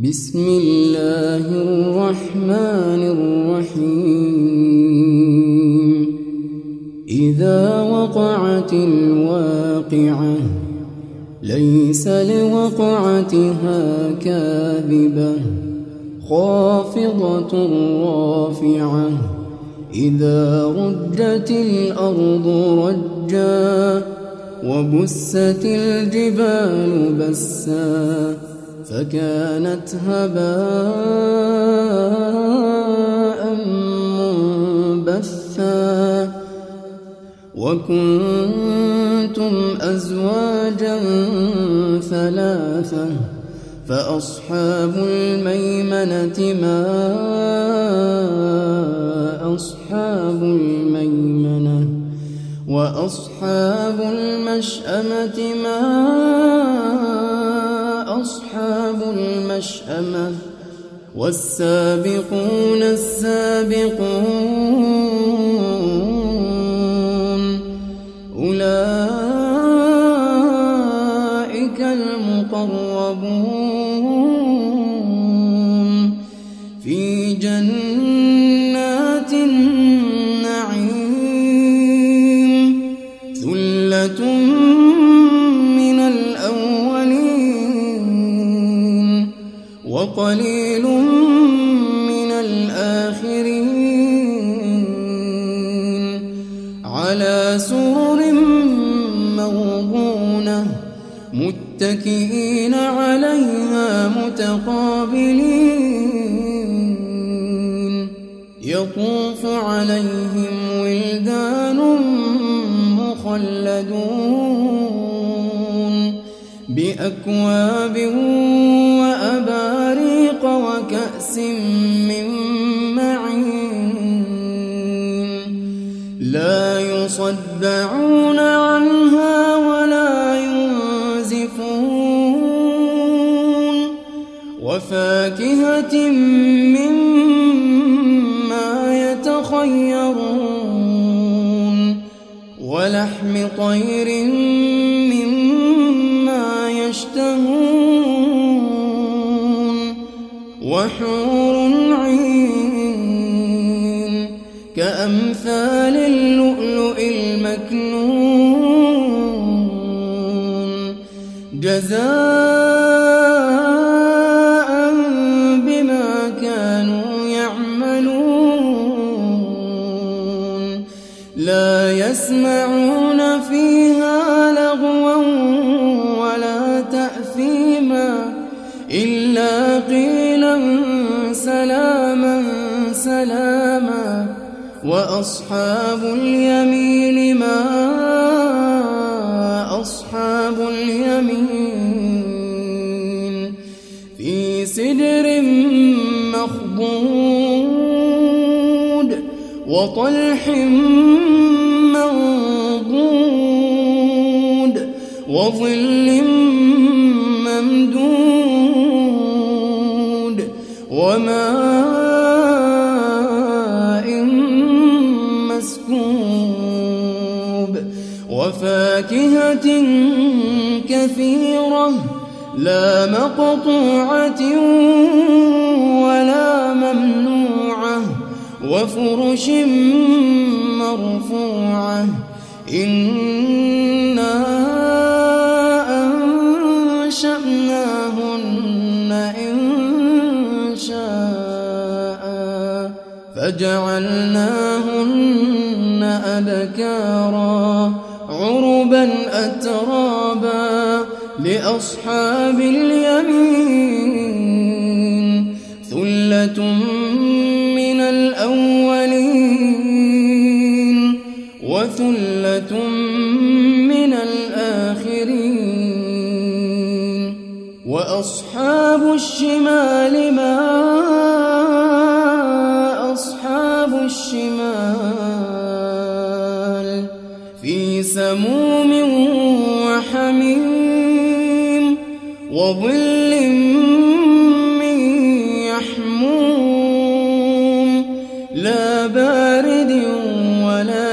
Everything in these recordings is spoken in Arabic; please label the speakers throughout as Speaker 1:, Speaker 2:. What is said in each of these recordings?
Speaker 1: بسم الله الرحمن الرحيم إذا وقعت الواقعة ليس لوقعتها كاذبة خافضة رافعة إذا رجت الأرض رجا وبست الجبال بسا فكانت هباء منبثا وكنتم أزواجا ثلاثة فأصحاب الميمنة ما أصحاب الميمنة وأصحاب المشأمة ما أصحاب المشأمة والسابقون السابقون أولئك المقربون في جنات النعيم ثلة من الأولين وقليل من الآخرين على سرر موضونة متكئين عليها متقابلين يطوف عليهم ولدان مخلدون بأكواب وأباريق وكأس من معين لا يصدعون عنها ولا ينزفون وفاكهة مما يتخيرون ولحم طير مما يشتهون وحور عين كأمثال اللؤلؤ المكنون جزاء بما كانوا يعملون لا يسمعون فيها لغوا ولا تأثيما إلا قيلا سلاما سلاما وأصحاب اليمين ما أصحاب اليمين في سدر مخضود وطلح منضود وظل ممدود وماء مسكوب وفاكهة كثيرة لا مقطوعة ولا ممنوعة وفرش مرفوعة إنا أنشأناهن إنشاء فجعلناهن أبكارا عربا أترابا لأصحاب اليمين ثلة من الأولين وثلة من الآخرين وأصحاب الشمال ما أصحاب الشمال في سموم وحميم وظل من يحموم لا بارد ولا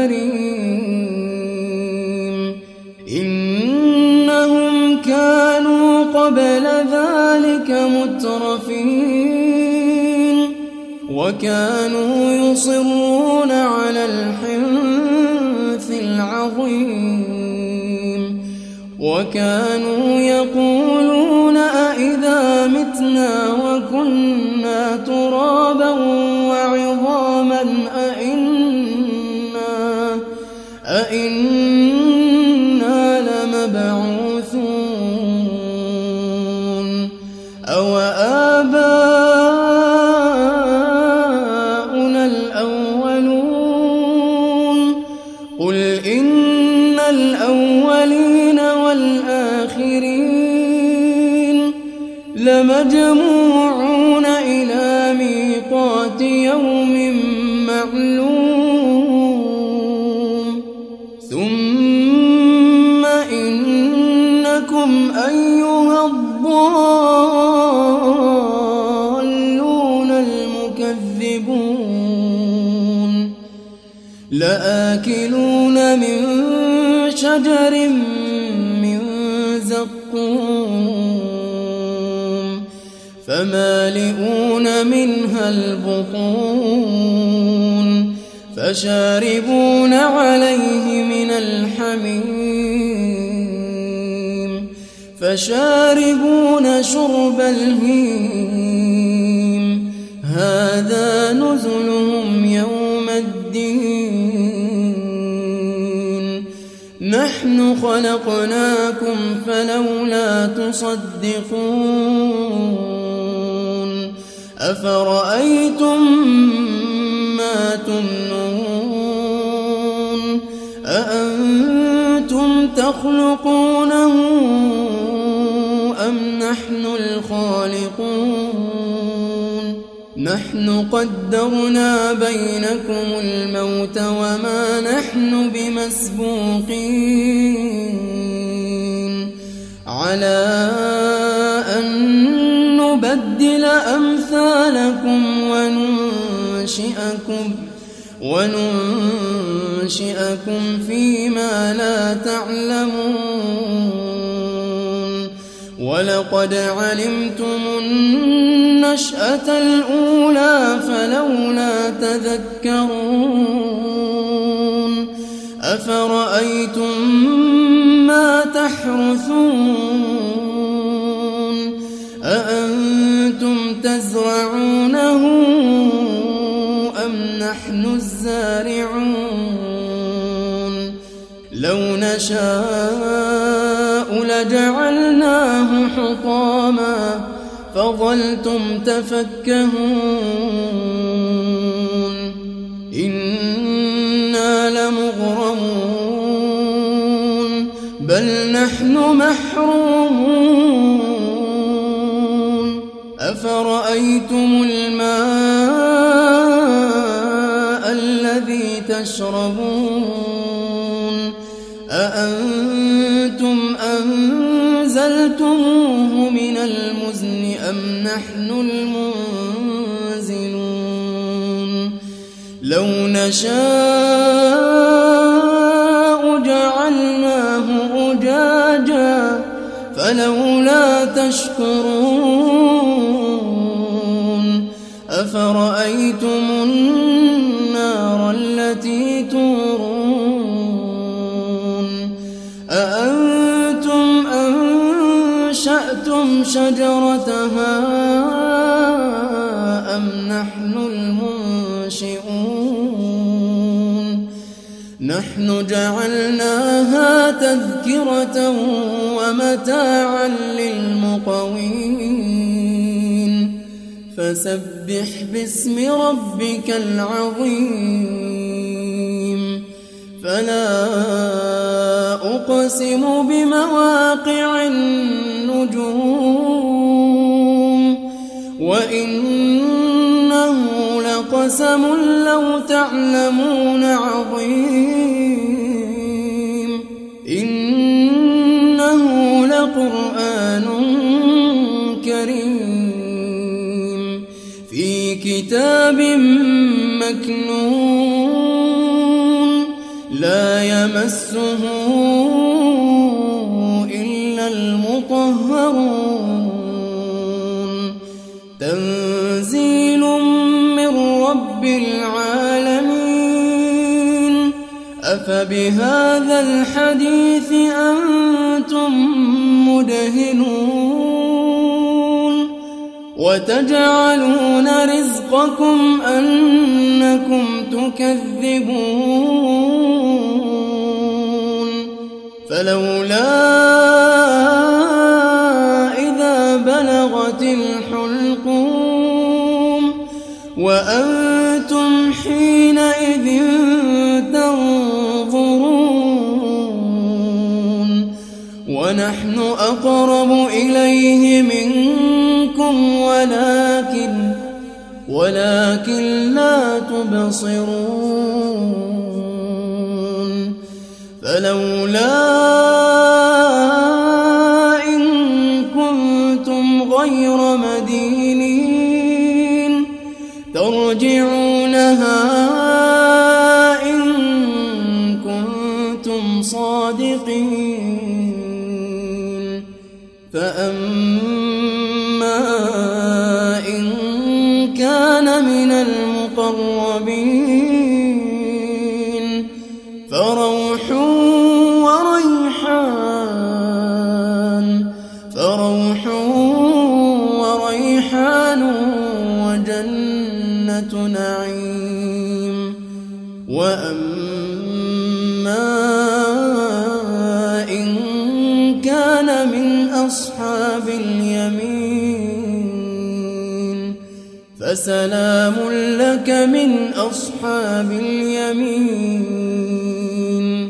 Speaker 1: كريم إنهم كانوا قبل ذلك مترفين المترفين وكانوا يصرون على الحنث العظيم وكانوا يقولون أإذا متنا وكنا ترابا وعظاما أإنا لمبعوثون أو آباؤنا الأولون قل إن الأولين والآخرين لمجموعون إلى ميقات يوم معلوم ثم إنكم أيها الضالون المكذبون لآكلون من شجر من زقوم فمالئون منها البطون فشاربون عليه من الحميم فشاربون شرب الهيم هذا نزلهم يوم الدين نحن خلقناكم فلولا تصدقون أفرأيتم ما تمنون أأنتم تخلقونه أم نحن الخالقون نحن قدرنا بينكم الموت وما نحن بمسبوقين على أن نبدل أمثالكم وننشئكم فيما لا تعلمون ولقد علمتم النشأة الأولى فلولا تذكرون أفرأيتم ما تحرثون أأنتم تزرعونه أم نحن الزارعون لو نشاء لجعلناه حطاما فظلتم تفكهون إنا لمغرمون بل نحن محرومون أفرأيتم الماء الذي تشربون أأنتم أنزلتموه من المزن أم نحن المنزلون لو نشاء جعلناه أجاجا فلولا تشكرون أفرأيتم النار التي تورون أأنتم أنشأتم شجرتها أم نحن المنشئون نحن جعلناها تذكرة ومتاعا للمقوين فسبح باسم ربك العظيم فلا أقسم بمواقع النجوم وإنه لقسم لو تعلمون عظيم إنه لقرآن كريم في كتاب مكنون لا يمسه إلا المطهرون تنزيل من رب العالمين. أفبهذا الحديث أنتم مدهنون وتجعلون رزقكم أنكم تكذبون. فلولا إذا بلغت الحلقوم وأنتم حينئذ تنظرون ونحن أقرب إليه منكم ولكن لا تبصرون. فلولا إن كنتم غير مدينين ترجعونها إن كنتم صادقين. فأما إن كان من المقربين فروح وريحان وجنة نعيم. وأما إن كان من أصحاب اليمين فسلام لك من أصحاب اليمين.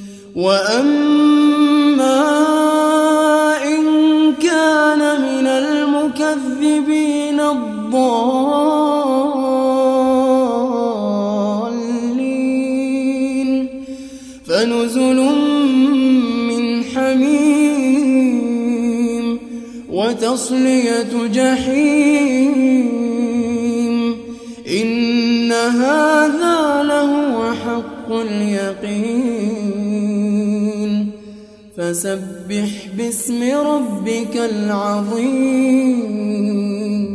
Speaker 1: وأما إن كان من المكذبين الضالين فنزل من حميم وتصلية جحيم. إن هذا لهو حق اليقين. فسبح باسم ربك العظيم.